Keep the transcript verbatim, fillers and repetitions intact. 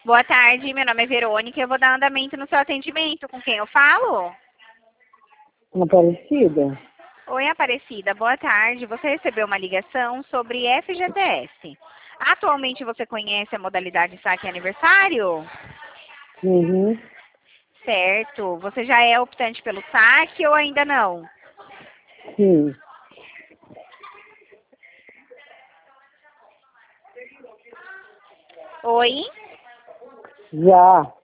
Boa tarde, meu nome é Verônica e eu vou dar andamento no seu atendimento. Com quem eu falo? Aparecida? Oi, Aparecida, boa tarde. Você recebeu uma ligação sobre F G T S. Atualmente você conhece a modalidade saque aniversário? Uhum. Certo. Você já é optante pelo saque ou ainda não? Sim. Oi? Já.